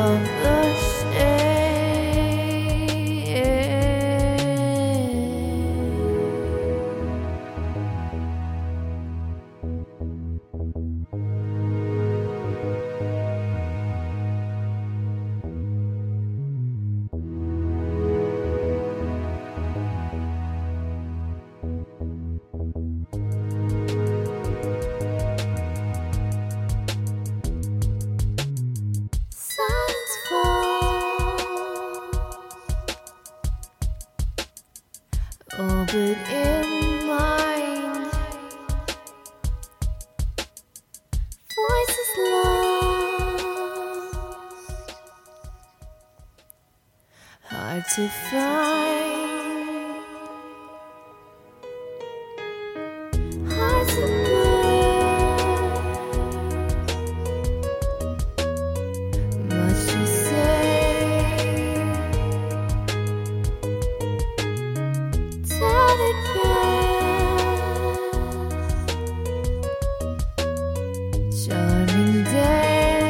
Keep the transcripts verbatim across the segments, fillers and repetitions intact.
of the stage. Silence falls, all but in mind. Voices lost, hard to find. Hearts of much to say, tattered past, charming day.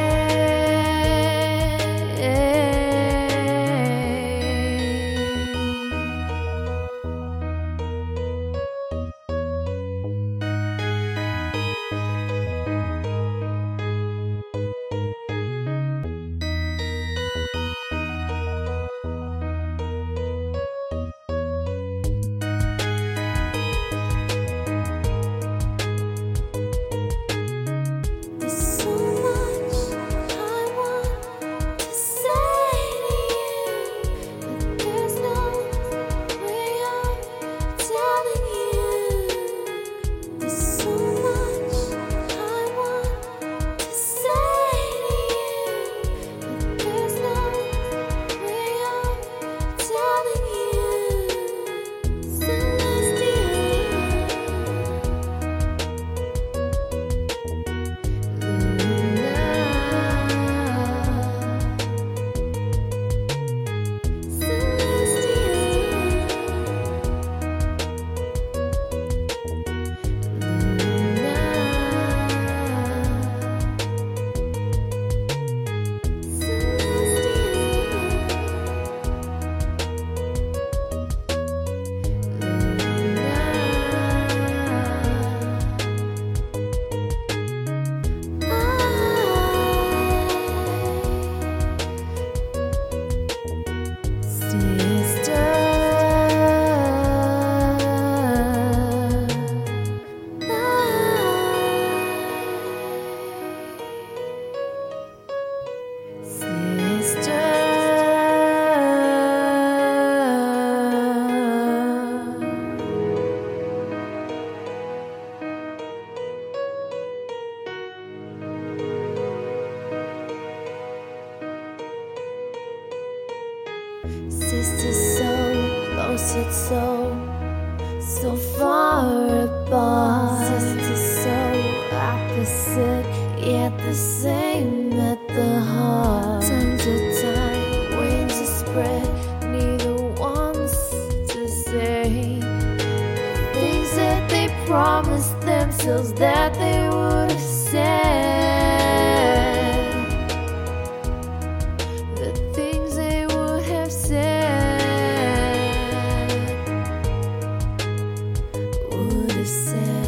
There's so much I want to say to you, but there's no way of telling you. There's so much I want to say to you, but there's no way of telling you. Celestial. Sisters so close yet so, so far apart. Sisters so opposite yet the same at the heart. Tongues are tied, wings are spread, neither wants to say things that they promised themselves that they would have said. The things they would have said, would have said.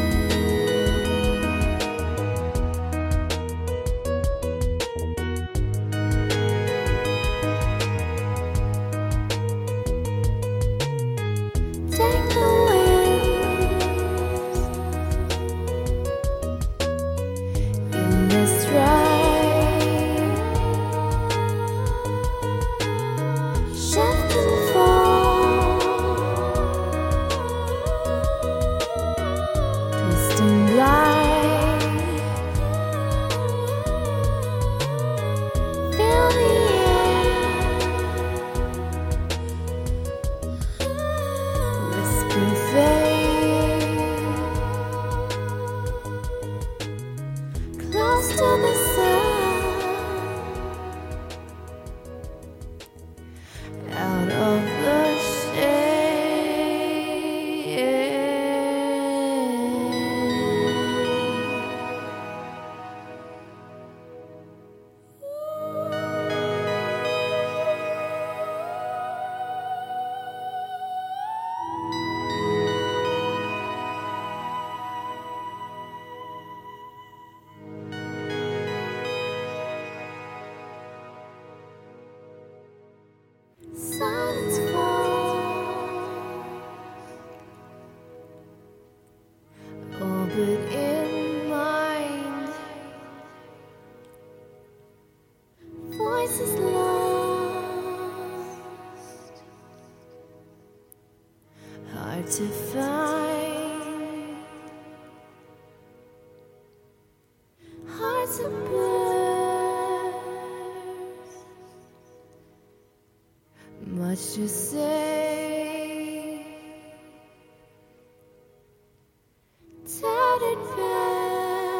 Take the wings silence falls, all but in mind. Voices lost, hard to find, hearts are burst, much to say, tattered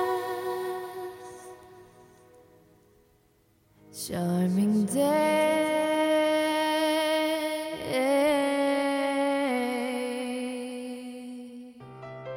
past, charming day.